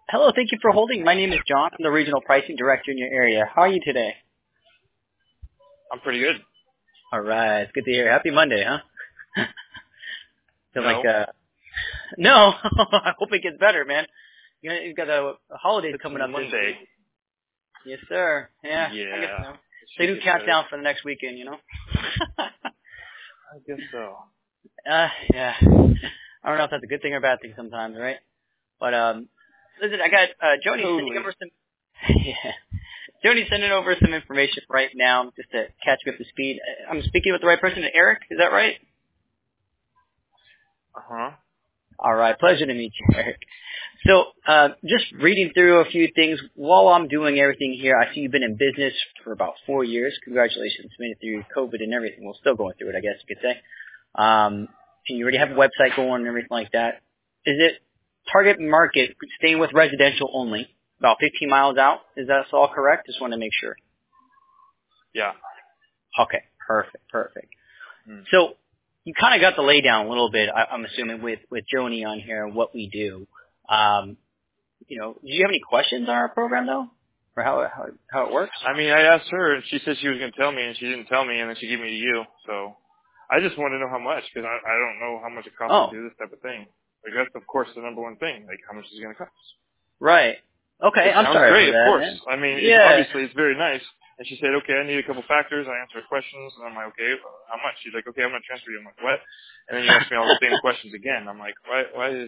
Hello, thank you for holding. My name is John. I'm the regional pricing director in your area. How are you today? I'm pretty good. All right, it's good to hear. Happy Monday, huh? Feel No. No. I hope it gets better, man. You've got a holidays It's coming up this Monday. week. Yes, sir. Yeah. I guess so. They do countdown for the next weekend, you know. I guess so. Yeah. I don't know if that's a good thing or a bad thing sometimes, right? But listen, I got Joni sending over some. Yeah. Joni's sending over some information right now just to catch me up to speed. I'm speaking with the right person, Eric. Is that right? Uh-huh. All right. Pleasure to meet you, Eric. So just reading through a few things while I'm doing everything here, I see you've been in business for about 4 years. Congratulations. Made it through COVID and everything. Well, still going through it, I guess you could say. And you already have a website going and everything like that. Is it target market staying with residential only, about 15 miles out? Is that all correct? Just want to make sure. Yeah. Okay. Perfect. So you kind of got the lay down a little bit, I'm assuming, with Joni on here and what we do. Do you have any questions on our program, though, or how it works? I mean, I asked her, and she said she was going to tell me, and she didn't tell me, and then she gave me to you. So I just want to know how much, because I don't know how much it costs to do this type of thing. Like, that's, of course, the number one thing. Like, how much is it going to cost? Right. Okay, It I'm sounds sorry great, for that, of course. man. I mean, Yeah. obviously, it's very nice. And she said, okay, I need a couple factors. I answered questions, and I'm like, okay, how much? She's like, okay, I'm going to transfer you. I'm like, what? And then you asked me all the same questions again. I'm like, why?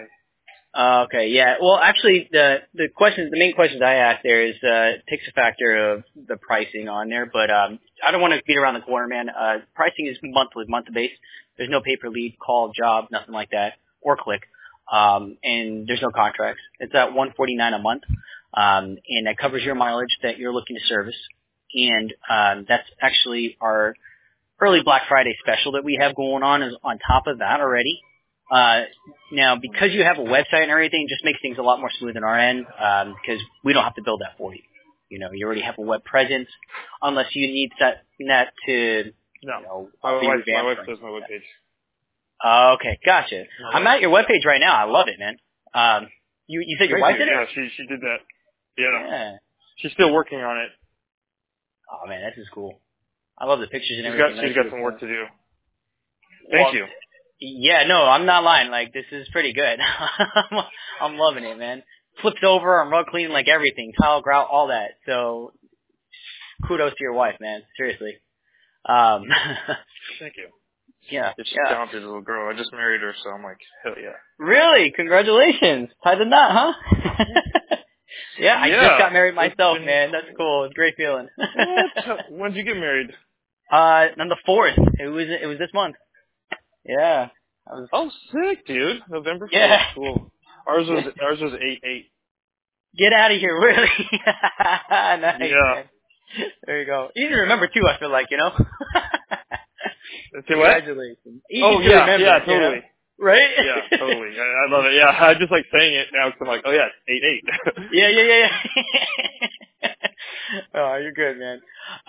Okay, yeah. Well, actually, the main questions I asked there is takes a factor of the pricing on there, but I don't want to beat around the corner, man. Pricing is month based. There's no pay per lead, call, job, nothing like that, or click, and there's no contracts. It's at $149 a month, and that covers your mileage that you're looking to service, and that's actually our early Black Friday special that we have going on is on top of that already. Now, because you have a website and everything, it just makes things a lot more smooth on our end, because we don't have to build that for you. You know, you already have a web presence, unless you need that to, No. My wife does my webpage. Okay, gotcha. I'm at your webpage right now. I love it, man. You said your wife did it? Yeah, she did that. Yeah. She's still working on it. Oh, man, this is cool. I love the pictures and everything. She's got some work to do. Thank you. Yeah, no, I'm not lying. Like, this is pretty good. I'm loving it, man. Flips over, I'm rug cleaning, like everything. Tile, grout, all that. So, kudos to your wife, man. Seriously. Thank you. Yeah. She's a talented little girl. I just married her, so I'm like, hell yeah. Really? Congratulations. Tie the knot, huh? Yeah, I just got married myself, man. That's cool. It's a great feeling. What? When did you get married? On the 4th. It was this month. Yeah. Oh, sick, dude. November 4th. Yeah. Cool. Ours was 8/8. Get out of here, really? Nice, yeah. man. There you go. Easy to remember, too, I feel like, you know? Congratulations. Easy to remember, yeah, totally. You know? Right? Yeah, totally. I love it. Yeah, I just like saying it now because I'm like, oh yeah, it's 8/8. Yeah. Oh, you're good, man.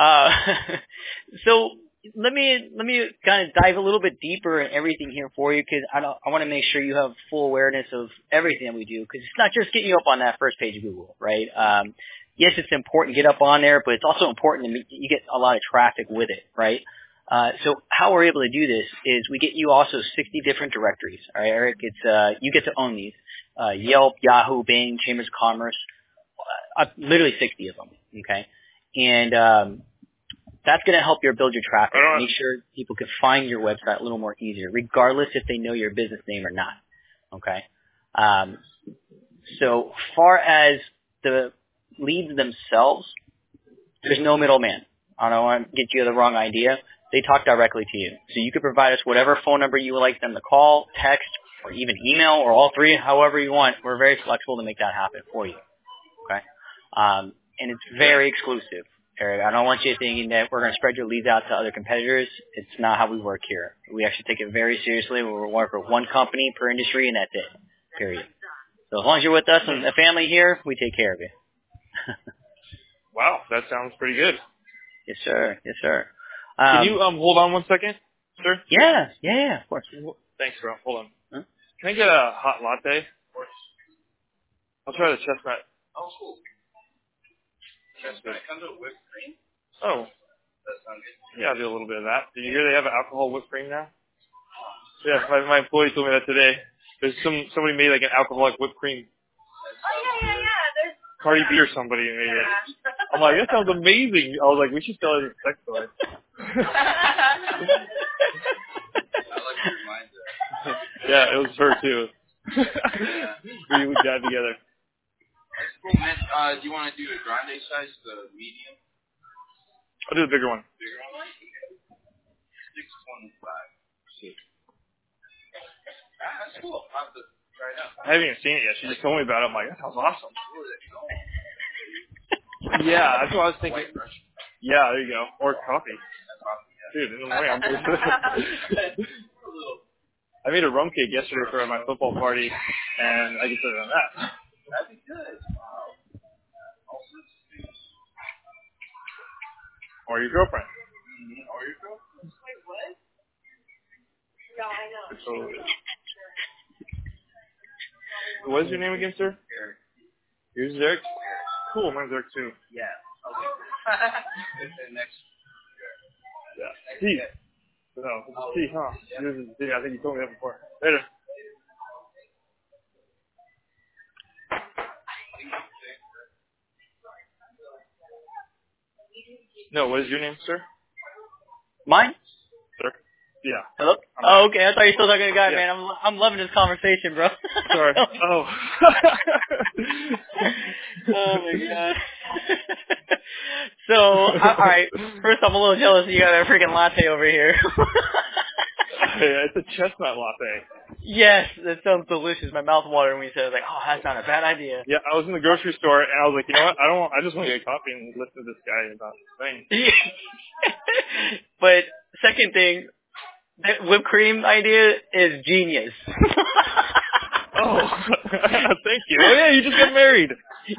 So let me kind of dive a little bit deeper in everything here for you, because I want to make sure you have full awareness of everything that we do, because it's not just getting you up on that first page of Google, right? Yes, it's important to get up on there, but it's also important to you get a lot of traffic with it, right? So how we're able to do this is we get you also 60 different directories. All right, Eric, it's you get to own these: Yelp, Yahoo, Bing, Chambers of Commerce, literally 60 of them. Okay, and that's going to help you build your traffic. Make sure people can find your website a little more easier, regardless if they know your business name or not. Okay. So far as the leads themselves, there's no middleman. I don't want to get you the wrong idea. They talk directly to you. So you can provide us whatever phone number you would like them to call, text, or even email, or all three, however you want. We're very flexible to make that happen for you. Okay? And it's very exclusive, Eric. I don't want you thinking that we're going to spread your leads out to other competitors. It's not how we work here. We actually take it very seriously. We work with one company per industry, and that's it. Period. So as long as you're with us and the family here, we take care of you. Wow, that sounds pretty good. Yes, sir. Yes, sir. Can you hold on one second, sir? Yeah, of course. Thanks, bro. Hold on. Huh? Can I get a hot latte? I'll try the chestnut. Oh, cool. Chestnut comes with whipped cream? Oh. That sounds good. Yeah, I'll do a little bit of that. Did you hear they have alcohol whipped cream now? Yeah, my employee told me that today. There's somebody made like an alcoholic whipped cream. Oh, yeah. There's Cardi B or somebody made it. I'm like, that sounds amazing. I was like, we should sell it as a sex toy. I like your mindset. Yeah, it was her too. we got together. That's cool, man. Do you want to do a grande size, the medium? I'll do the bigger one. Bigger one? Okay. 625. That's cool. I'll have to try it out. I haven't even seen it yet. She just told me about it. I'm like, that sounds awesome. Yeah, that's what I was thinking. Yeah, there you go. Or coffee. Dude, in the morning I'm I made a rum cake yesterday for my football party, and I can put it on that. That'd be good. Wow. All sorts of things. Or your girlfriend. Or your girlfriend. Wait, what? No, I know. Totally. What is your name again, sir? Eric. Yours is Eric? Cool, mine's Eric too. Yeah. Next. Yeah. Steve. No, it's Steve, huh? Yours is Steve. I think you told me that before. Later. No, what is your name, sir? Mine? Sir? Yeah. Hello? Oh, okay. I thought you were still talking to a guy, Yeah. man. I'm loving this conversation, bro. Sorry. Oh. Oh my god. So, all right. First, I'm a little jealous that you got a freaking latte over here. Yeah, it's a chestnut latte. Yes, that sounds delicious. My mouth watered when you said it. Like, oh, that's not a bad idea. Yeah, I was in the grocery store and I was like, you know what? I just want to get coffee and listen to this guy about this thing. But second thing, that whipped cream idea is genius. Oh, thank you. Oh yeah, you just got married.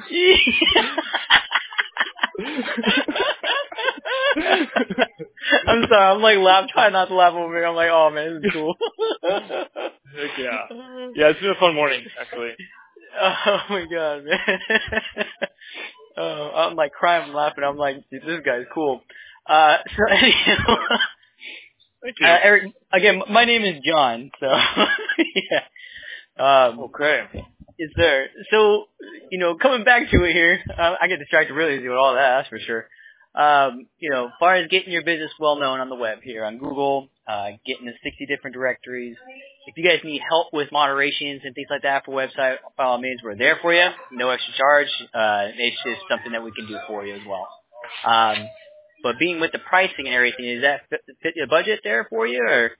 I'm sorry. I'm like trying not to laugh over here. I'm like, oh man, this is cool. Heck yeah. Yeah, it's been a fun morning actually. Oh my god, man. Oh, I'm like crying and laughing. I'm like, dude, this guy's cool. So anyhow, Thank you. Eric, again, my name is John. So yeah. Okay. Yes, sir. So, coming back to it here, I get distracted really easy with all that, that's for sure. As far as getting your business well known on the web here on Google, getting the 60 different directories. If you guys need help with moderations and things like that for website, by all means, we're there for you. No extra charge. It's just something that we can do for you as well. But being with the pricing and everything, does that fit the budget there for you, or?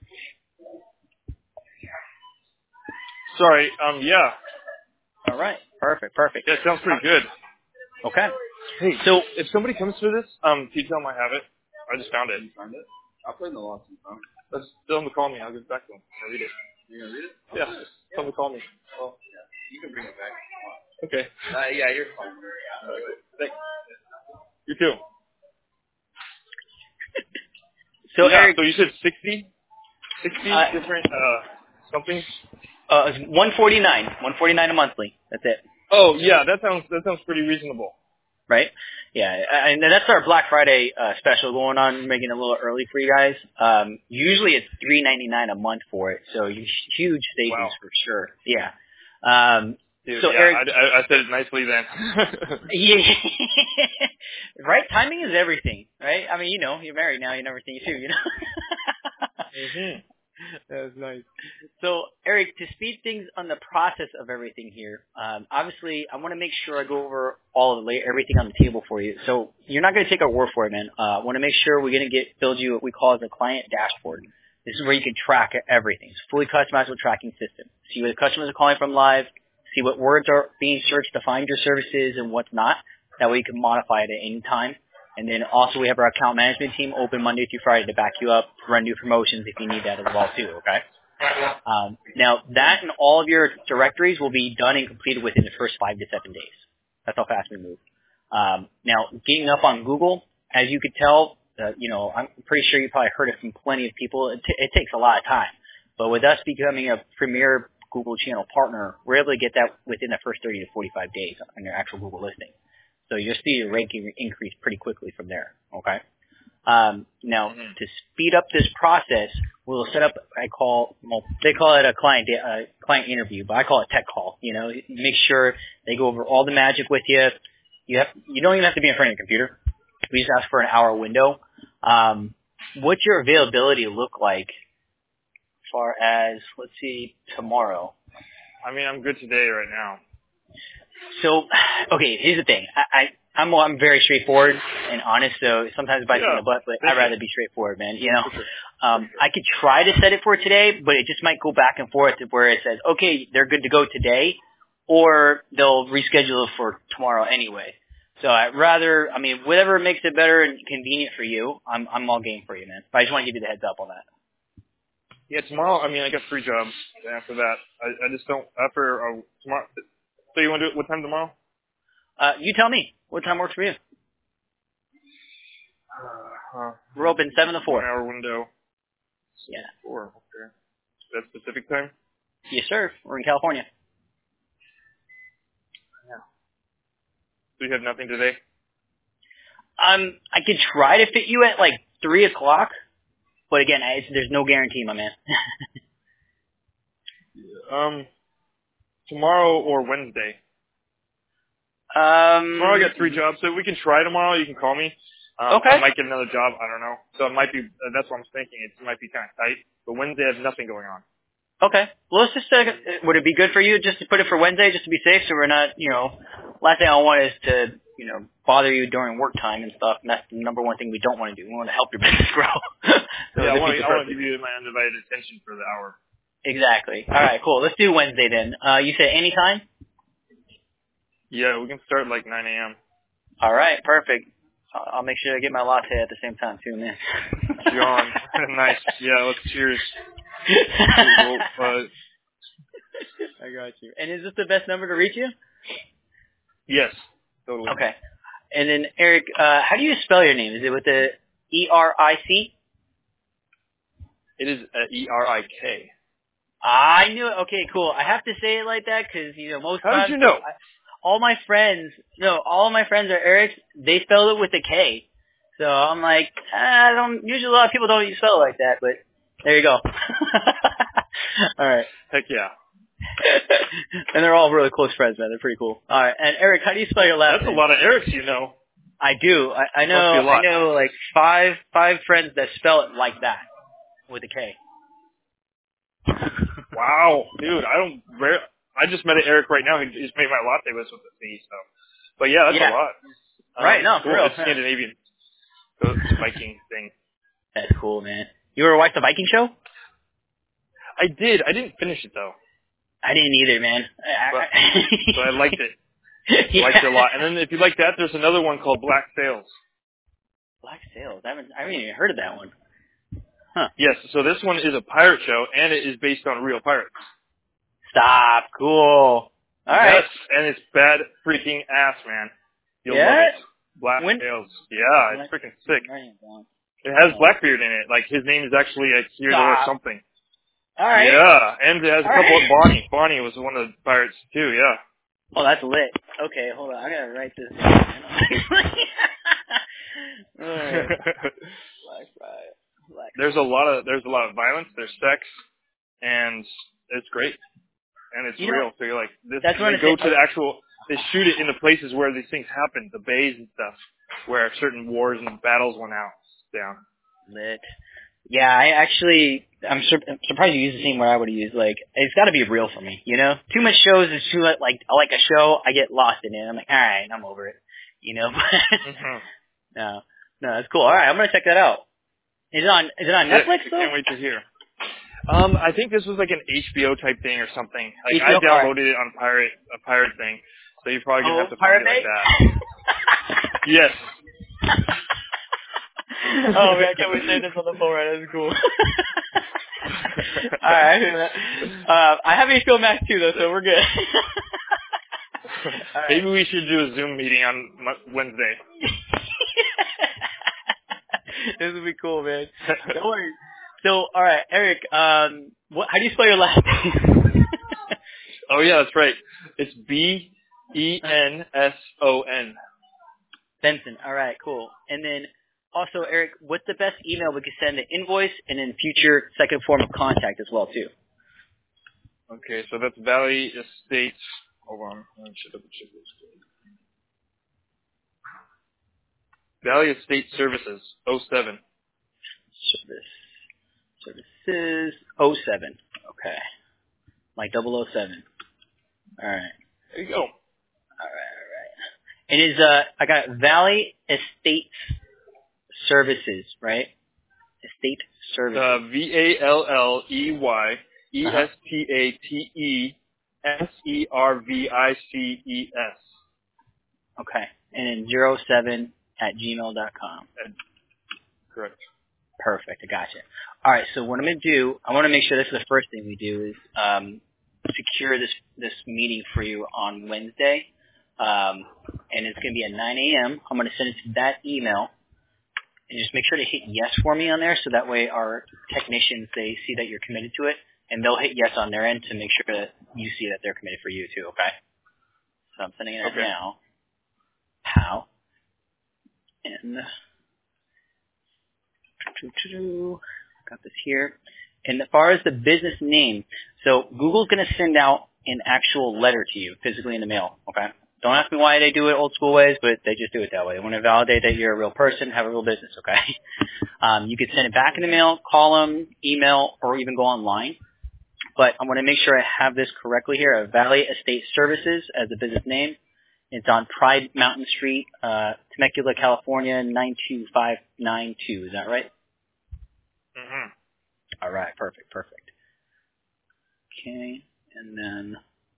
Sorry. Yeah. All right. Perfect. Yeah, it sounds pretty good. Okay. Hey, so if somebody comes for this, can you tell them I have it? I just found it. You found it? I'll put it in the lost and found. Let's tell them to call me. I'll give it back to them. I'll read it. You're going to read it? Yeah. Tell them to call me. Well, yeah. You can bring it back. Okay. Yeah, you're fine. Thanks. You too. So yeah, Eric, so you said 60 different something? It's $149 a monthly. That's it. Oh yeah, that sounds pretty reasonable. Right? Yeah, and that's our Black Friday special going on, making it a little early for you guys. Usually it's $3.99 a month for it, so huge savings for sure. Yeah. Dude, so yeah, Eric, I said it nicely then. yeah. Right? Timing is everything, right? I mean, you're married now, you never think you too, Mm-hmm. That was nice. So, Eric, to speed things on the process of everything here, obviously, I want to make sure I go over everything on the table for you. So, you're not going to take our word for it, man. I want to make sure we're going to build you what we call as a client dashboard. This is where you can track everything. It's a fully customizable tracking system. See where the customers are calling from live, see what words are being searched to find your services and what's not. That way you can modify it at any time. And then also we have our account management team open Monday through Friday to back you up, run new promotions if you need that as well too, okay? Now that and all of your directories will be done and completed within the first 5 to 7 days. That's how fast we move. Now getting up on Google, as you could tell, I'm pretty sure you probably heard it from plenty of people. It takes a lot of time. But with us becoming a premier Google channel partner, we're able to get that within the first 30 to 45 days on your actual Google listing. So you'll see your ranking increase pretty quickly from there. Okay. Now, to speed up this process, we'll set up, they call it a client interview, but I call it tech call. You know, make sure they go over all the magic with you. You don't even have to be in front of your computer. We just ask for an hour window. What's your availability look like as far as, let's see, tomorrow? I mean, I'm good today right now. So, okay, here's the thing. I'm very straightforward and honest, so sometimes it bites me in the butt, but I'd rather be straightforward, man. You know, I could try to set it for today, but it just might go back and forth where it says, okay, they're good to go today, or they'll reschedule it for tomorrow anyway. So I'd rather, I mean, whatever makes it better and convenient for you, I'm all game for you, man. But I just want to give you the heads up on that. Yeah, tomorrow, I mean, I got 3 jobs after that. I just don't, after tomorrow. So you want to do it, what time tomorrow? You tell me. What time works for you? We're open 7 to 4. 1 hour window. Yeah. 4, okay. Is that Pacific time? Yes, sir. We're in California. Yeah. So you have nothing today? I could try to fit you at like 3 o'clock, but again, there's no guarantee, my man. Tomorrow or Wednesday? Tomorrow I got 3 jobs, so we can try tomorrow. You can call me. Okay. I might get another job. I don't know. So it might be, that's what I'm thinking. It might be kind of tight. But Wednesday I have nothing going on. Okay. Well, let's just, would it be good for you just to put it for Wednesday just to be safe so we're not, last thing I want is to, bother you during work time and stuff. And that's the number one thing we don't want to do. We want to help your business grow. So yeah, I want to give you my undivided attention for the hour. Exactly. All right, cool. Let's do Wednesday then. You said anytime? Yeah, we can start like 9 a.m. All right, perfect. I'll make sure I get my latte at the same time too, man. John, nice. Yeah, let's cheers. I got you. And is this the best number to reach you? Yes, totally. Okay. And then, Eric, how do you spell your name? Is it with the E-R-I-C? It is E-R-I-K. I knew it. Okay, cool. I have to say it like that because, most times... How did you know? All my friends are Erics. They spell it with a K. So I'm like, usually a lot of people don't spell it like that, but there you go. All right. Heck yeah. And they're all really close friends, man. They're pretty cool. All right. And Eric, how do you spell your last name? That's a lot of Erics, you know. I do. I know like five friends that spell it like that with a K. Wow, dude, I just met an Eric right now who just made my latte with a C, so. But yeah, that's a lot. Right, no, cool. for real. It's Scandinavian. So it's Viking thing. That's cool, man. You ever watch the Viking show? I did. I didn't finish it, though. I didn't either, man. But I liked it. I liked it a lot. And then if you like that, there's another one called Black Sails. Black Sails? I haven't even heard of that one. Huh. Yes, so this one is a pirate show, and it is based on real pirates. Stop. Cool. All right. Yes, and it's bad freaking ass, man. You'll love it. Black Sails. Yeah, it's freaking sick. It has Blackbeard in it. Like, his name is actually Akira or something. All right. Yeah, and it has a couple of Bonnie. Bonnie was one of the pirates, too, yeah. Oh, that's lit. Okay, hold on. I gotta write this down. All right. There's a lot of violence, there's sex, and it's great. And it's real. So you're like, they shoot it in the places where these things happen, the bays and stuff, where certain wars and battles went down. Lit. Yeah, I'm surprised you use the same word I would have used. Like, it's got to be real for me, Too much shows is too much. Like, I like a show, I get lost in it. I'm like, all right, I'm over it, No, that's cool. All right, I'm gonna check that out. Is it on Netflix though? I can't wait to hear. I think this was like an HBO type thing or something. Like, I downloaded it on a pirate thing, so you're probably gonna have to find it like that. Yes. Oh man, can we say this on the phone right? That's cool. Alright. I have HBO Max too though, so we're good. Right. Maybe we should do a Zoom meeting on Wednesday. This would be cool, man. Don't worry. So, alright, Eric, how do you spell your last name? Oh yeah, that's right. It's Benson. Benson. All right, cool. And then also, Eric, what's the best email we could send the invoice and then future second form of contact as well too? Okay, so that's Valley Estates. Hold on, I should double check this. Valley Estate Services 07. Services 07. Okay. Like 007. All right. There you go. All right. And is I got Valley Estates Services, right? Estate Services. VALLEYESTATESERVICES. Okay. And then 07@gmail.com. Correct. Perfect. I gotcha. All right. So what I'm going to do, I want to make sure this is the first thing we do is secure this meeting for you on Wednesday. And it's going to be at 9 a.m. I'm going to send it to that email. And just make sure to hit yes for me on there so that way our technicians, they see that you're committed to it. And they'll hit yes on their end to make sure that you see that they're committed for you too, okay? So I'm sending it out now. How? And got this here. And as far as the business name, so Google's going to send out an actual letter to you physically in the mail, okay? Don't ask me why they do it old school ways, but they just do it that way. They want to validate that you're a real person, have a real business, okay? You can send it back in the mail, call them, email, or even go online. But I want to make sure I have this correctly here. Valley Estate Services as the business name. It's on Pride Mountain Street, Temecula, California, 92592. Is that right? Mm-hmm. All right. Perfect. Okay. And then,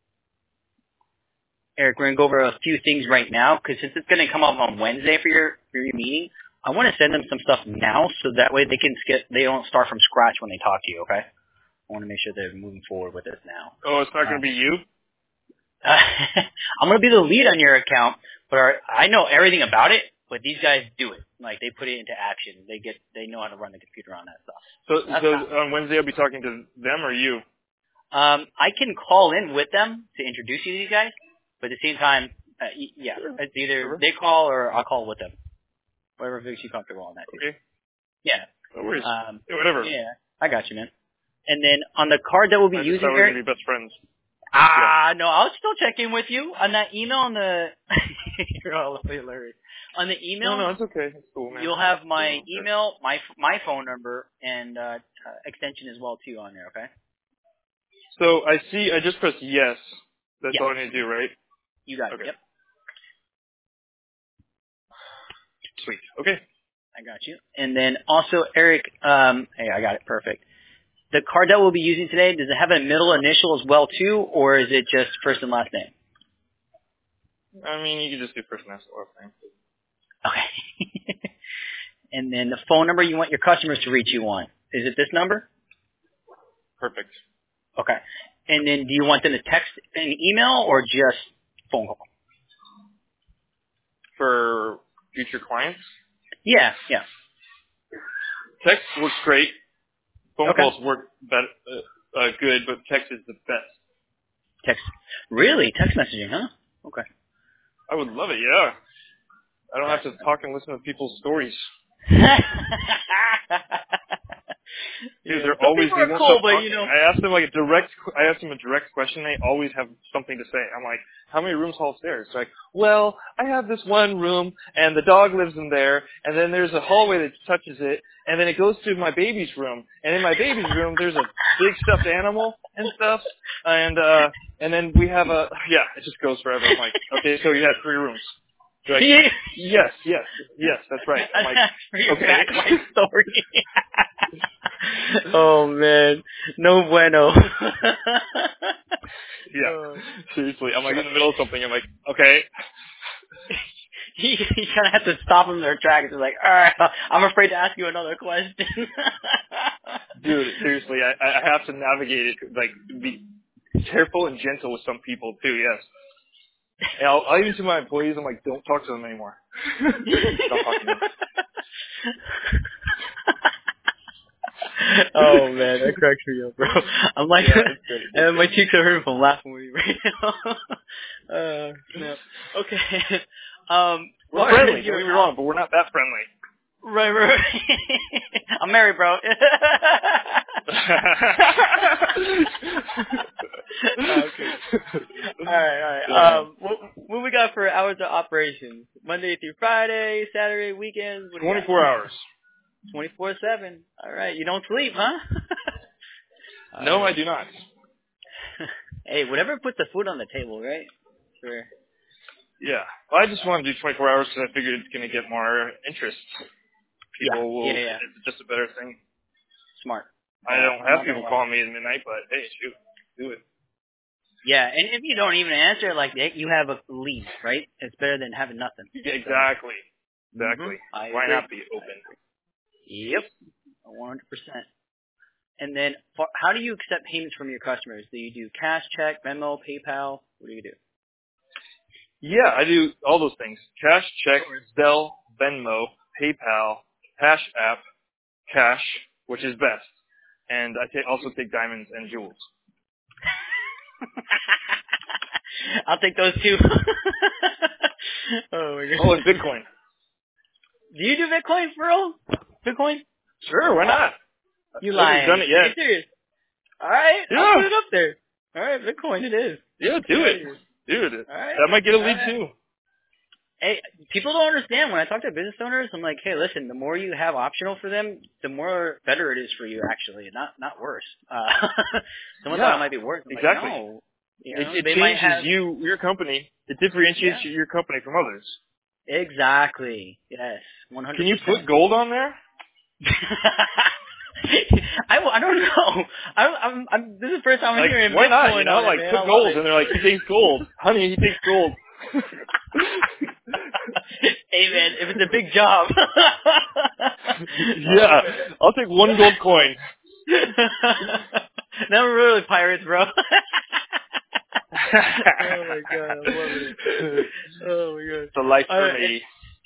Eric, we're going to go over a few things right now because since it's going to come up on Wednesday for your meeting, I want to send them some stuff now so that way they don't start from scratch when they talk to you, okay? I want to make sure they're moving forward with this now. Oh, it's not going to be you? I'm going to be the lead on your account, but I know everything about it, but these guys do it. Like, they put it into action. They know how to run the computer on that stuff. So on Wednesday I'll be talking to them or you? I can call in with them to introduce you to these guys, but at the same time, yeah, sure. It's either they call or I'll call with them. Whatever makes you comfortable on that. Too. Okay. Yeah. No worries. Whatever. Yeah, I got you, man. And then on the card that we'll be using, we're going to be best friends. No, I'll still check in with you on that email on the. You're all hilarious. On the email. No, it's okay. It's cool, man. You'll have my email, my phone number, and extension as well too on there. Okay. So I just pressed yes. That's all I need to do, right? You got it. Yep. Sweet. Okay. I got you. And then also, Eric, hey, I got it. Perfect. The card that we'll be using today, does it have a middle initial as well too, or is it just first and last name? I mean, you can just do first and last name. Okay. And then the phone number you want your customers to reach you on, is it this number? Perfect. Okay. And then do you want them to text an email or just phone call? For future clients? Yeah. Text works great. Phone calls work good, but text is the best. Text? Really? Text messaging, huh? Okay. I would love it, yeah. I don't have to talk and listen to people's stories. Dude, they're always cool, but you know. I asked them a direct question. They always have something to say. I'm like, how many rooms hall upstairs? They're like, well, I have this one room, and the dog lives in there, and then there's a hallway that touches it, and then it goes to my baby's room, and in my baby's room there's a big stuffed animal and stuff, and then we have it just goes forever. I'm like, okay, so you have 3 rooms. Like, yes, that's right. I'm like, okay. Back my story. Oh man, no bueno. Yeah, seriously. I'm like in the middle of something. I'm like, okay. You kind of have to stop them in their tracks. It's like, all right, I'm afraid to ask you another question. Dude, seriously, I have to navigate it. Like, be careful and gentle with some people too. Yes. And I'll even to my employees, I'm like, don't talk to them anymore. Don't talk to them. Oh man, that cracks me up, bro. I'm like, and my cheeks are hurting from laughing with you right now. No. Okay. We're friendly. Don't get me wrong, but we're not that friendly. Right. I'm married, bro. Okay. All right. What we got for hours of operations? Monday through Friday, Saturday, weekends? 24 hours. 24/7. All right. You don't sleep, huh? No, I do not. Hey, whatever puts the food on the table, right? Sure. Yeah. Well, I just want to do 24 hours because I figured it's going to get more interest. People will. Yeah. It's just a better thing. Smart. I don't have people calling me at midnight, but hey, shoot, do it. Yeah, and if you don't even answer, like, you have a lead, right? It's better than having nothing. Yeah, exactly. Why not be open? Yep. 100%. And then, how do you accept payments from your customers? Do you do cash, check, Venmo, PayPal? What do you do? Yeah, I do all those things. Cash, check, Zelle, Venmo, PayPal, Cash App, Cash, which is best. And I also take diamonds and jewels. I'll take those too. Oh my god. Oh, and Bitcoin. Do you do Bitcoin for real? Bitcoin? Sure, why not? You lying. I haven't done it yet. Are you serious? Alright, yeah. I'll put it up there. Alright, Bitcoin it is. Yeah, do it. Dude, right. That might get a lead too. Hey, people don't understand. When I talk to business owners, I'm like, hey, listen, the more you have optional for them, the more better it is for you, actually, not worse. Someone thought it might be worse. I'm exactly. Like, no. You know, it changes your company. It differentiates your company from others. Exactly. Yes. 100%. Can you put gold on there? I don't know. This is the first time I'm hearing why not? Bitcoin You know, on like it, put gold, and they're like, he takes gold, honey. He takes gold. Hey man, if it's a big job. Yeah, I'll take one gold coin. Now we're really pirates, bro. Oh my god, I love it. Oh my god, it's a life for me.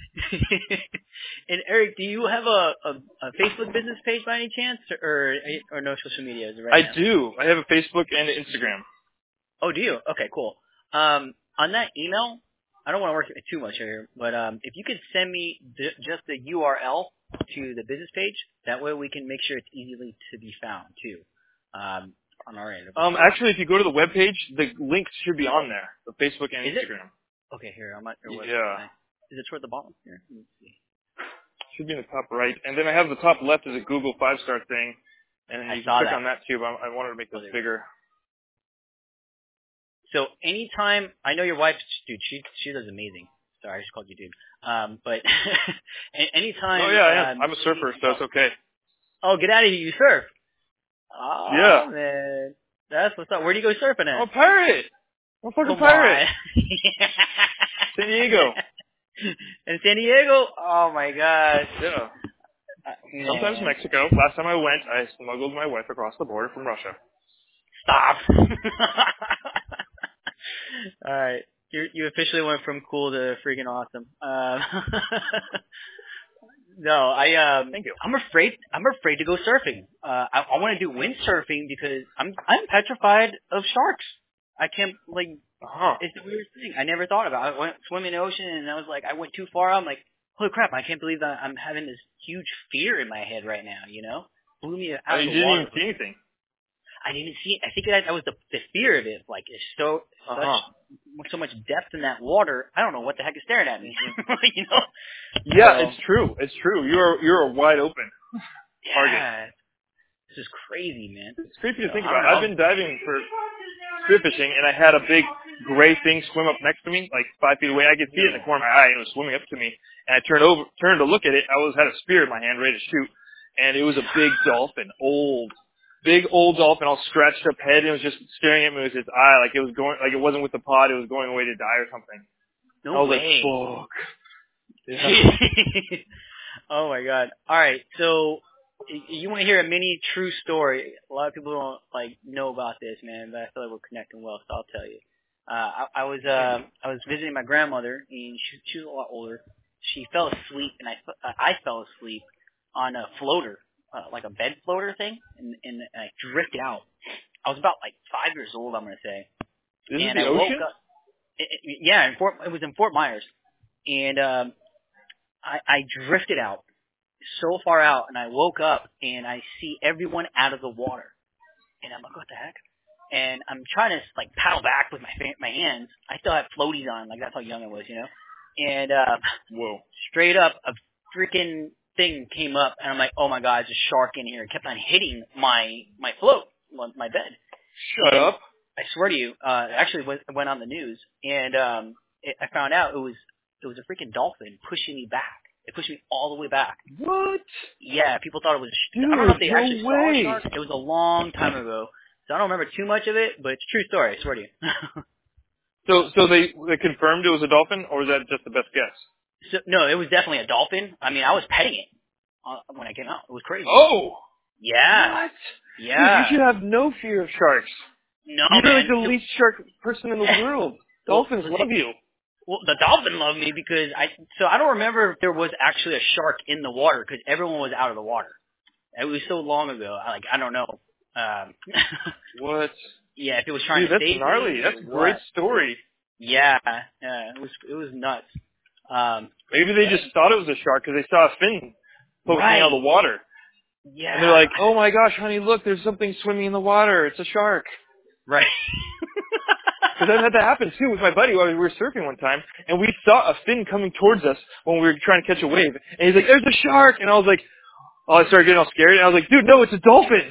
And Eric, do you have a Facebook business page by any chance, or no social media right now? I do. I have a Facebook and an Instagram. Oh, do you? Okay, cool. On that email, I don't want to work too much here, but if you could send me just the URL to the business page, that way we can make sure it's easily to be found too. On our end. Actually, if you go to the webpage, the links should be on there, the Facebook and Instagram. Okay, here, I'm at your website. Yeah. Is it toward the bottom? Here, let me see. Should be in the top right. And then I have the top left is a Google 5-star thing. And then you can click on that too, but I wanted to make this bigger. So anytime, I know your wife, dude, she does amazing. Sorry, I just called you dude. But anytime. Oh yeah, I'm a surfer, so it's okay. Oh, get out of here! You surf. Oh, yeah. Man, that's what's up. Where do you go surfing at? I'm a pirate. I'm a fucking pirate. San Diego. In San Diego? Oh my gosh. Yeah. Sometimes Mexico. Last time I went, I smuggled my wife across the border from Russia. Stop. All right. You officially went from cool to freaking awesome. No, thank you. I'm afraid to go surfing. I want to do windsurfing because I'm petrified of sharks. I can't It's the weirdest thing. I never thought about it. I went swimming in the ocean and I was like, I went too far. I'm like, holy crap! I can't believe that I'm having this huge fear in my head right now. You know, blew me out of the water. You didn't even see anything. I didn't see it. I think that was the fear of it. Like, it's so much depth in that water. I don't know what the heck is staring at me. You know? Yeah, it's true. It's true. You're a wide open target. This is crazy, man. It's creepy to think about. I've been diving for spearfishing, and I had a big gray thing swim up next to me, like 5 feet away. I could see it in the corner of my eye, and it was swimming up to me. And I turned to look at it. I had a spear in my hand, ready to shoot, and it was a big dolphin, big old dolphin, all scratched up head, and it was just staring at me with its eye, like it was going, like it wasn't with the pod, it was going away to die or something. No way. Like, fuck. Yeah. Oh my god. All right, so you want to hear a mini true story? A lot of people don't know about this, man, but I feel like we're connecting well, so I'll tell you. I was visiting my grandmother, and she was a lot older. She fell asleep, and I fell asleep on a floater. like a bed floater thing, and I drifted out. I was about like 5 years old, I'm gonna say. This is And the I ocean? woke up. Yeah, it was in Fort Myers, and I drifted out so far out, and I woke up and I see everyone out of the water, and I'm like, what the heck? And I'm trying to like paddle back with my hands. I still had floaties on, like that's how young I was, you know. And whoa, straight up a freaking thing came up, and I'm like, oh my god, there's a shark in here. It kept on hitting my float, my bed. Shut up. I swear to you, actually went on the news, and I found out it was a freaking dolphin pushing me back. It pushed me all the way back. What? Yeah, people thought it was. Dude, I don't know if they no actually saw way. a shark. It was a long time ago, so I don't remember too much of it, but it's a true story. I swear to you. So they confirmed it was a dolphin, or was that just the best guess? So, no, it was definitely a dolphin. I mean, I was petting it when I came out. It was crazy. Oh. Yeah. What? Yeah. Dude, you should have no fear of sharks. No, You're man. like the least shark person in the world. Dolphins love you. Well, the dolphin loved me because I don't remember if there was actually a shark in the water because everyone was out of the water. It was so long ago. I don't know. What? Yeah, if it was trying to that's save gnarly. me. That's a great story. Yeah, it was nuts. Maybe they just thought it was a shark because they saw a fin poking out of the water. Yeah. And they're like, oh my gosh, honey, look, there's something swimming in the water. It's a shark. Right. Because that had to happen too with my buddy while we were surfing one time, and we saw a fin coming towards us when we were trying to catch a wave. And he's like, there's a shark! And I was like, I started getting all scared, and I was like, dude, no, it's a dolphin!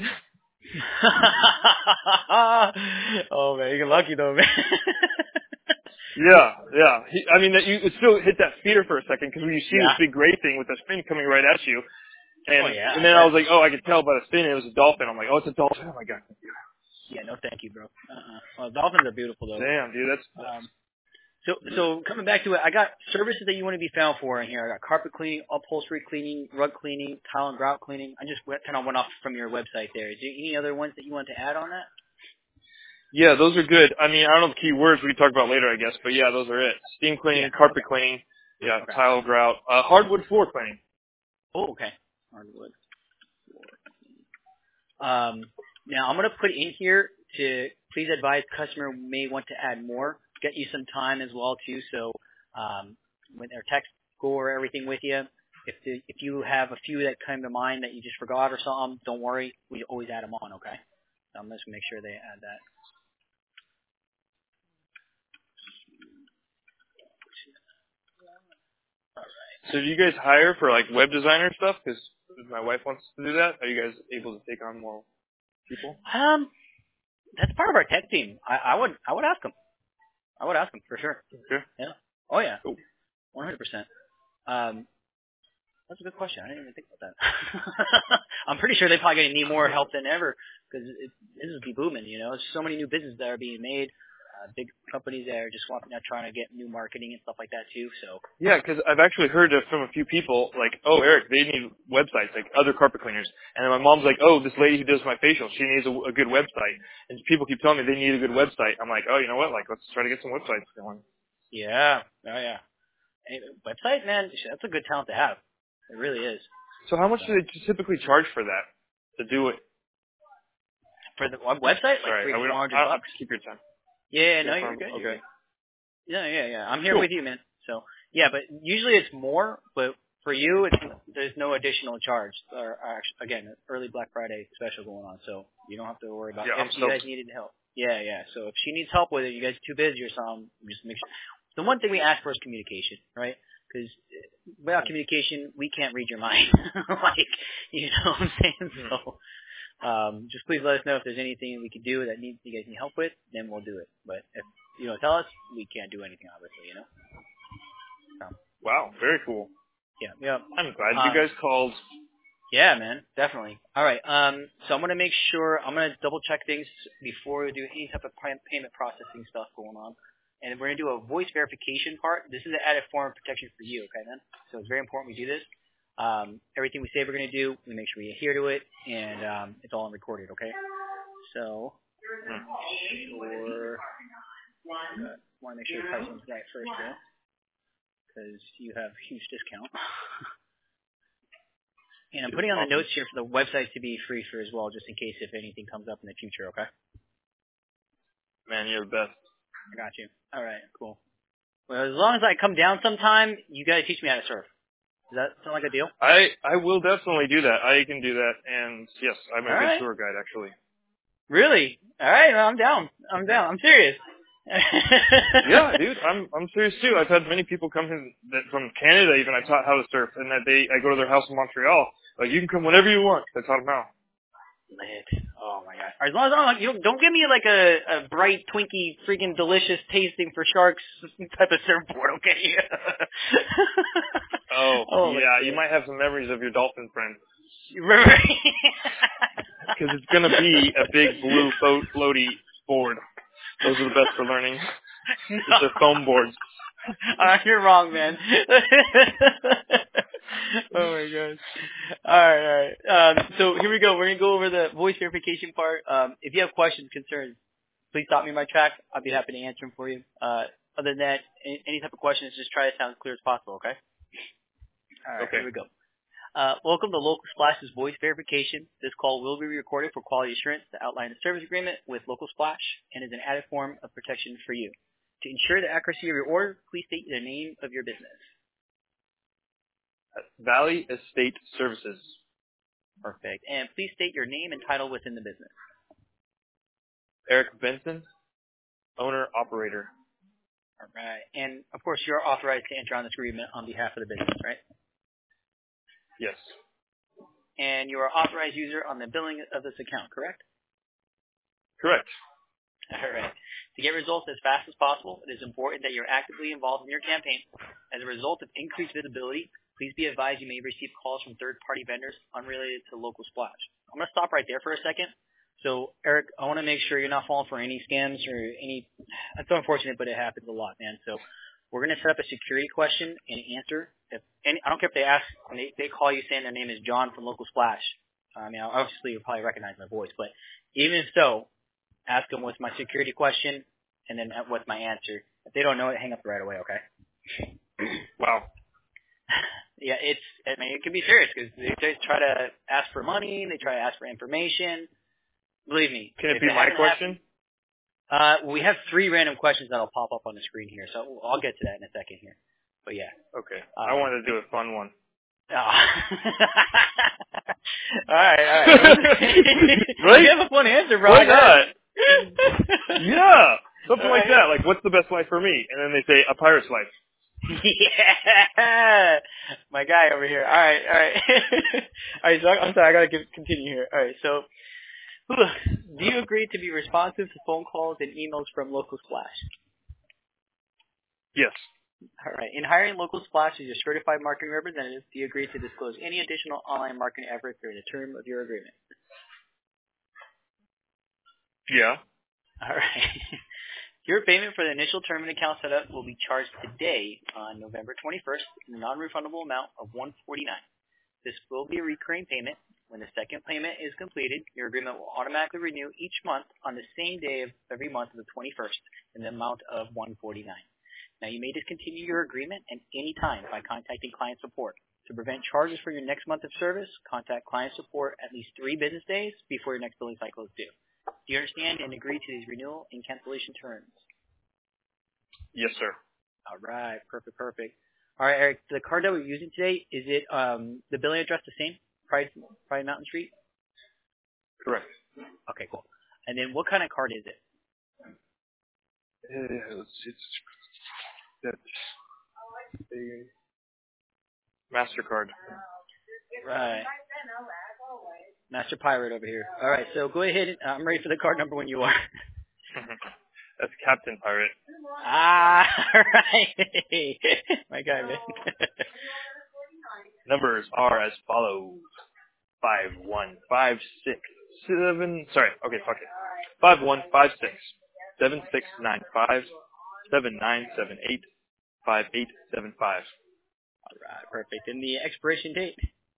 Oh man, you're lucky though, man. Yeah. You still hit that fear for a second, because when you see this big gray thing with this fin coming right at you, and then I was like, I could tell by the fin it was a dolphin. I'm like, it's a dolphin. Oh my god. Yeah, no thank you, bro. Well, dolphins are beautiful though. Damn, dude, that's So coming back to it, I got services that you want to be found for in here. I got carpet cleaning, upholstery cleaning, rug cleaning, tile and grout cleaning. I just kind of went off from your website there. Is there any other ones that you want to add on that? Yeah, those are good. I mean, I don't know the key words we can talk about later, I guess, but yeah, those are it. Steam cleaning, carpet cleaning, tile grout, hardwood floor cleaning. Oh, okay. Hardwood floor cleaning. Now I'm going to put in here to please advise customer may want to add more. Get you some time as well too. So when their text go over everything with you, if you have a few that come to mind that you just forgot or something, don't worry. We always add them on. Okay. So I'm just going to make sure they add that. So do you guys hire for like web designer stuff? Because my wife wants to do that. Are you guys able to take on more people? That's part of our tech team. I would ask them. I would ask them for sure. Okay. Yeah. Oh yeah. Cool. 100%. That's a good question. I didn't even think about that. I'm pretty sure they're probably going to need more help than ever because business be booming. You know, there's so many new businesses that are being made. Big companies that are just trying to get new marketing and stuff like that too. So yeah, because I've actually heard from a few people like, oh, Eric, they need websites like other carpet cleaners, and then my mom's like, oh, this lady who does my facial, she needs a good website, and people keep telling me they need a good website. I'm like, oh, you know what? Like, let's try to get some websites going. Yeah. Oh yeah. Hey, website, man, that's a good talent to have. It really is. So how much do they typically charge for that to do it? For the website, like $300. Keep your time. Yeah, no, you're good. Okay. Yeah. I'm here with you, man. So, yeah, but usually it's more, but for you, there's no additional charge. Again, early Black Friday special going on, so you don't have to worry about if you guys needed help. Yeah. So if she needs help with it, you guys are too busy or something, just make sure. The one thing we ask for is communication, right? Because without communication, we can't read your mind. Like, you know what I'm saying? So, just please let us know if there's anything we can do that you guys need help with, then we'll do it. But if you don't tell us, we can't do anything, obviously, you know? Wow, very cool. Yeah. I'm glad you guys called. Yeah, man, definitely. All right, so I'm going to make sure, I'm going to double check things before we do any type of payment processing stuff going on. And we're going to do a voice verification part. This is an added form of protection for you, okay, man? So it's very important we do this. Everything we say we're going to do, we make sure we adhere to it, and it's all recorded, okay? So, want to make sure the pricing's right first, because you have huge discount. And I'm putting on the notes here for the website to be free for as well, just in case if anything comes up in the future, okay? Man, you're the best. I got you. All right, cool. Well, as long as I come down sometime, you got to teach me how to surf. Does that sound like a deal? I will definitely do that. I can do that, and yes, I'm a good tour guide, actually. Really? All right, well, I'm down. I'm serious. Yeah, dude, I'm serious too. I've had many people come from Canada even. I taught how to surf, and I go to their house in Montreal. Like, you can come whenever you want. I taught them how. Lit. Oh my god. As long as you don't give me like a bright, twinky, freaking delicious tasting for sharks type of surfboard, okay? Oh yeah, you might have some memories of your dolphin friend. Right. Because it's gonna be a big blue floaty board. Those are the best for learning. No. They're foam boards. You're wrong, man. Oh my gosh. Alright. So here we go. We're gonna go over the voice verification part. If you have questions, concerns, please stop me in my track. I'll be happy to answer them for you. Other than that, any type of questions, just try to sound as clear as possible, okay? Alright, okay. Here we go. Welcome to Local Splash's voice verification. This call will be recorded for quality assurance to outline the service agreement with Local Splash and is an added form of protection for you. To ensure the accuracy of your order, please state the name of your business. Valley Estate Services. Perfect. And please state your name and title within the business. Eric Benson, owner-operator. All right. And, of course, you're authorized to enter on this agreement on behalf of the business, right? Yes. And you are authorized user on the billing of this account, correct? Correct. All right. To get results as fast as possible, it is important that you're actively involved in your campaign. As a result of increased visibility, please be advised you may receive calls from third-party vendors unrelated to Local Splash. I'm going to stop right there for a second. So, Eric, I want to make sure you're not falling for any scams or any – that's unfortunate, but it happens a lot, man. So we're going to set up a security question and answer. I don't care if they ask – when they call you saying their name is John from Local Splash. I mean, obviously you'll probably recognize my voice, but even so, ask them what's my security question and then what's my answer. If they don't know it, hang up right away, okay? Wow. Yeah, it can be serious because they try to ask for money, they try to ask for information. Believe me. Can it be my question? We have 3 random questions that'll pop up on the screen here, so I'll get to that in a second here. But yeah. Okay. I wanted to do a fun one. Oh. All right. Right? You have a fun answer, bro. Why not? Yeah. Something like that. Like, what's the best life for me? And then they say, a pirate's life. Yeah, my guy over here. All right. All right. So I'm sorry, I gotta continue here. All right. So, do you agree to be responsive to phone calls and emails from Local Splash? Yes. All right. In hiring Local Splash as your certified marketing representative, do you agree to disclose any additional online marketing efforts during the term of your agreement? Yeah. All right. Your payment for the initial term and account setup will be charged today on November 21st in a non-refundable amount of $149. This will be a recurring payment. When the second payment is completed, your agreement will automatically renew each month on the same day of every month of the 21st in the amount of $149. Now, you may discontinue your agreement at any time by contacting client support. To prevent charges for your next month of service, contact client support at least 3 business days before your next billing cycle is due. Do you understand and agree to these renewal and cancellation terms? Yes, sir. All right. Perfect. All right, Eric, the card that we're using today, is it the billing address the same? Pride Mountain Street? Correct. Okay, cool. And then what kind of card is it? That's a MasterCard. Right. Master Pirate over here. All right, so go ahead. I'm ready for the card number when you are. That's Captain Pirate. Ah, all right. My guy, man. Numbers are as follows. 5156 Sorry. Okay, fuck it. 5156 7695 7978 5875. All right, perfect. And the expiration date?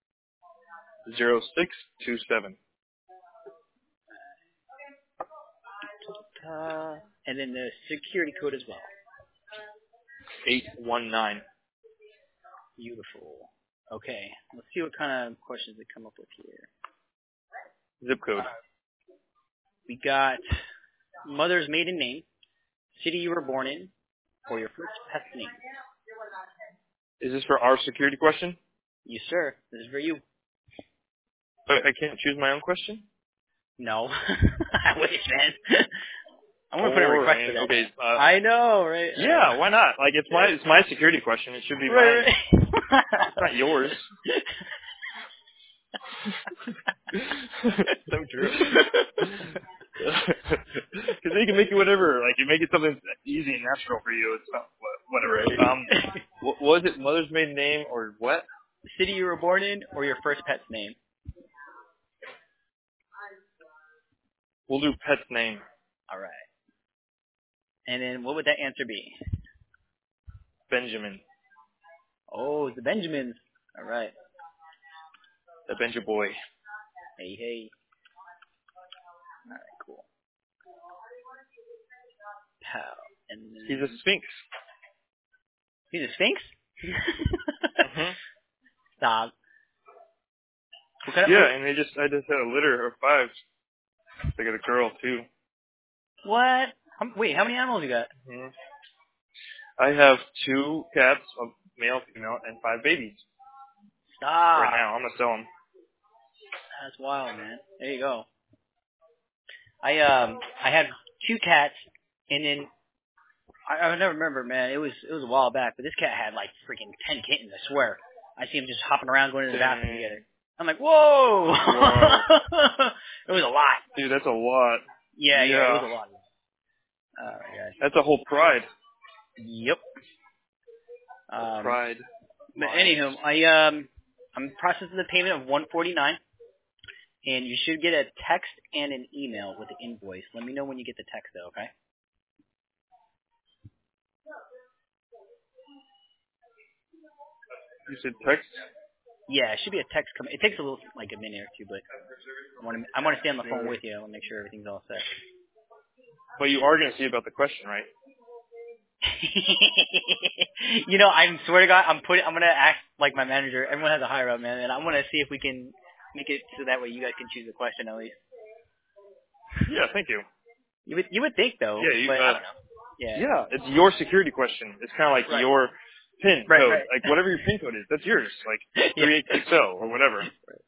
0627. And then the security code as well. 819. Beautiful. Okay, let's see what kind of questions they come up with here. Zip code. We got mother's maiden name, city you were born in, or your first pet's name. Is this for our security question? Yes, sir. This is for you. But I can't choose my own question? No. I wish, man. I'm gonna put a request for that. Okay. I know, right? Yeah, why not? Like it's my security question. It should be right, mine. Right. It's not yours. So true. Because then you can make it whatever. Like you make it something easy and natural for you. It's not whatever. What was it? Mother's maiden name or what? The city you were born in or your first pet's name? We'll do pet's name. All right. And then what would that answer be? Benjamin. Oh, the Benjamins. All right. The Benja boy. Hey, hey. All right, cool. Pow. And then... He's a sphinx. He's a sphinx? Mm-hmm. Stop. Yeah, and I just had a litter of 5. They got a girl too. What? Wait, how many animals you got? Mm-hmm. I have 2 cats, a male, female, and 5 babies. Stop. Right now, I'm gonna sell them. That's wild, man. There you go. I had 2 cats, and then I never remember, man. It was a while back, but this cat had like freaking 10 kittens. I swear. I see him just hopping around, going to the bathroom together. I'm like, whoa! It was a lot. Dude, that's a lot. Yeah, it was a lot. Oh my gosh. That's a whole pride. Yep. Pride. But anywho, I'm processing the payment of $149, and you should get a text and an email with the invoice. Let me know when you get the text, though, okay? You said text? Yeah, it should be a text coming. It takes a little, like a minute or two, but I want to stay on the phone with you. I want to make sure everything's all set. But you are going to see about the question, right? You know, I swear to God, I'm going to ask like my manager. Everyone has a higher up, man, and I'm going to see if we can make it so that way you guys can choose a question at least. Yeah, thank you. You would think though. Yeah, but I don't know. Yeah, it's your security question. It's kind of like your PIN code. Right. Like whatever your PIN code is, that's yours. Like 3860 or whatever.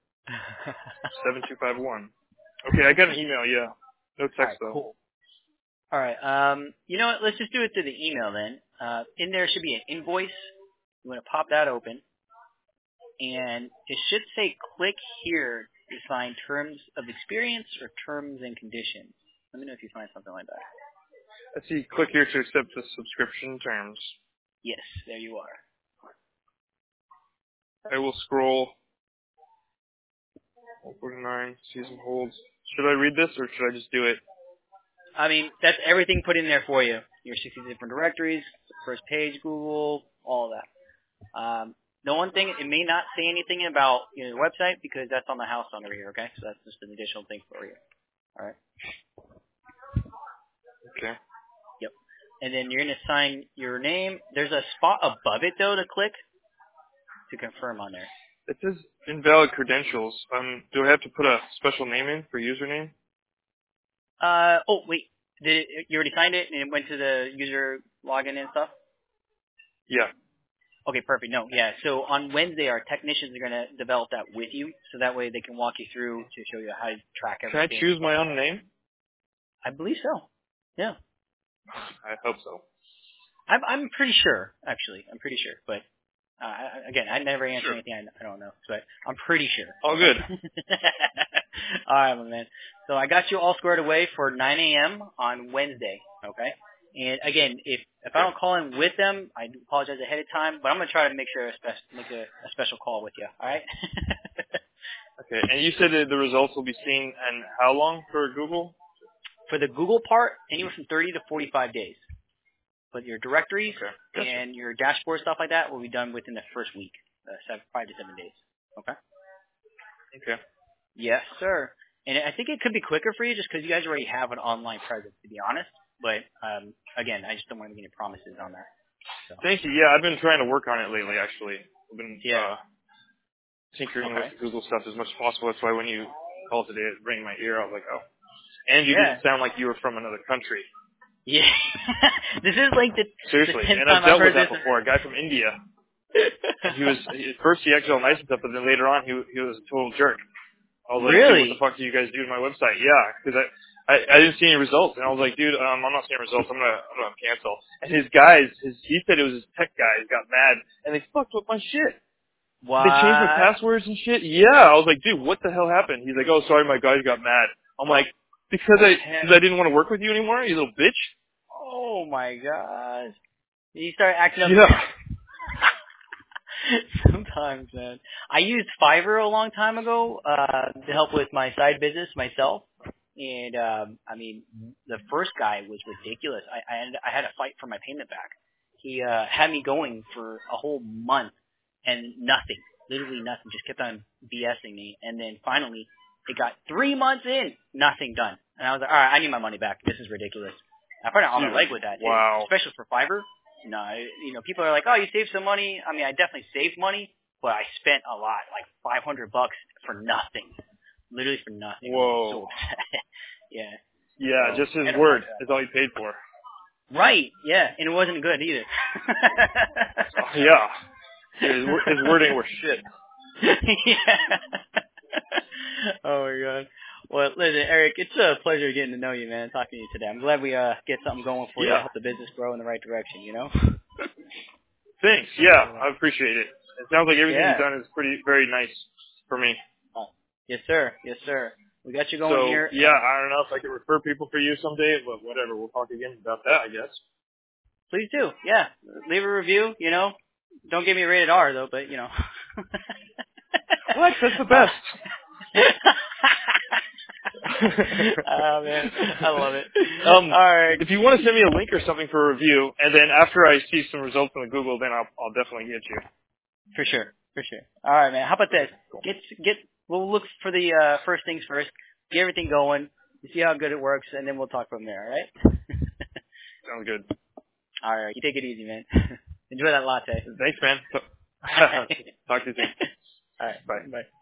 7251. Okay, I got an email. Yeah, no text though. Cool. All right. You know what? Let's just do it through the email then. In there should be an invoice. You want to pop that open, and it should say "click here to sign terms of experience" or "terms and conditions." Let me know if you find something like that. I see. Click here to accept the subscription terms. Yes, there you are. I will scroll. 149 season holds. Should I read this or should I just do it? I mean, that's everything put in there for you. Your 60 different directories, first page, Google, all of that. The one thing, it may not say anything about the website because that's on the house under here, okay? So that's just an additional thing for you. All right? Okay. Yep. And then you're going to sign your name. There's a spot above it, though, to click to confirm on there. It says invalid credentials. Do I have to put a special name in for username? Oh, wait. You already signed it and it went to the user login and stuff? Yeah. Okay, perfect. No, yeah. So on Wednesday, our technicians are going to develop that with you, so that way they can walk you through to show you how to track everything. Can I choose my own name? I believe so. Yeah. I hope so. I'm pretty sure, actually. I'm pretty sure. But, again, I never answer anything I don't know. But I'm pretty sure. All good. All right, my man. So I got you all squared away for 9 a.m. on Wednesday, okay? And, again, if I don't call in with them, I do apologize ahead of time. But I'm going to try to make a special call with you, all right? Okay. And you said that the results will be seen in how long for Google? For the Google part, anywhere from 30 to 45 days. But your directories and your dashboard, stuff like that, will be done within the first week, 5 to 7 days. Okay? Okay. Yes, sir. And I think it could be quicker for you just because you guys already have an online presence, to be honest. But, again, I just don't want to make any promises on that. So. Thank you. Yeah, I've been trying to work on it lately, actually. I've been tinkering with the Google stuff as much as possible. That's why when you called today, it rang my ear. I was like, oh. And you didn't sound like you were from another country. Yeah. This is like the seriously, the and I've dealt with that this. before. A guy from India. He was at first he acted all nice and stuff, but then later on he was a total jerk. I was like, really? dude, what the fuck do you guys do to my website? Yeah, because I didn't see any results, and I was like, dude, I'm not seeing results. I'm gonna cancel. And his guys, he said it was his tech guys got mad, and they fucked with my shit. What? They changed my passwords and shit. Yeah, I was like, dude, what the hell happened? He's like, oh, sorry, my guys got mad. I'm like, because I didn't want to work with you anymore, you little bitch. Oh my gosh. You start acting up. Yeah. Sometimes, man. I used Fiverr a long time ago to help with my side business myself, and I mean, the first guy was ridiculous. I had to fight for my payment back. He had me going for a whole month and nothing, literally nothing. Just kept on BSing me, and then finally, it got 3 months in, nothing done, and I was like, all right, I need my money back. This is ridiculous. I put out on my leg with that, too, especially for Fiverr. No, people are like, oh, you saved some money. I mean, I definitely saved money, but I spent a lot, like $500 for nothing, literally for nothing. Whoa. So upset. Yeah. Yeah, so, just his word is all he paid for. Right. Yeah, and it wasn't good either. Yeah. His word ain't worth shit. Yeah. Oh my God. Well, listen, Eric, it's a pleasure getting to know you, man, talking to you today. I'm glad we get something going for you to help the business grow in the right direction, you know? Thanks. Yeah, I appreciate it. It sounds like everything you've done is very nice for me. Yes, sir. Yes, sir. We got you going here. Yeah, I don't know if I could refer people for you someday, but whatever. We'll talk again about that, I guess. Please do. Yeah. Leave a review, you know. Don't give me a rated R, though, but, you know. What? That's the best. Oh, man. I love it. All right. If you want to send me a link or something for a review, and then after I see some results on the Google, then I'll definitely get you. For sure. For sure. All right, man. How about this? We'll look for the first things first. Get everything going. See how good it works, and then we'll talk from there, all right? Sounds good. All right. You take it easy, man. Enjoy that latte. Thanks, man. Talk to you soon. All right. Bye. Bye.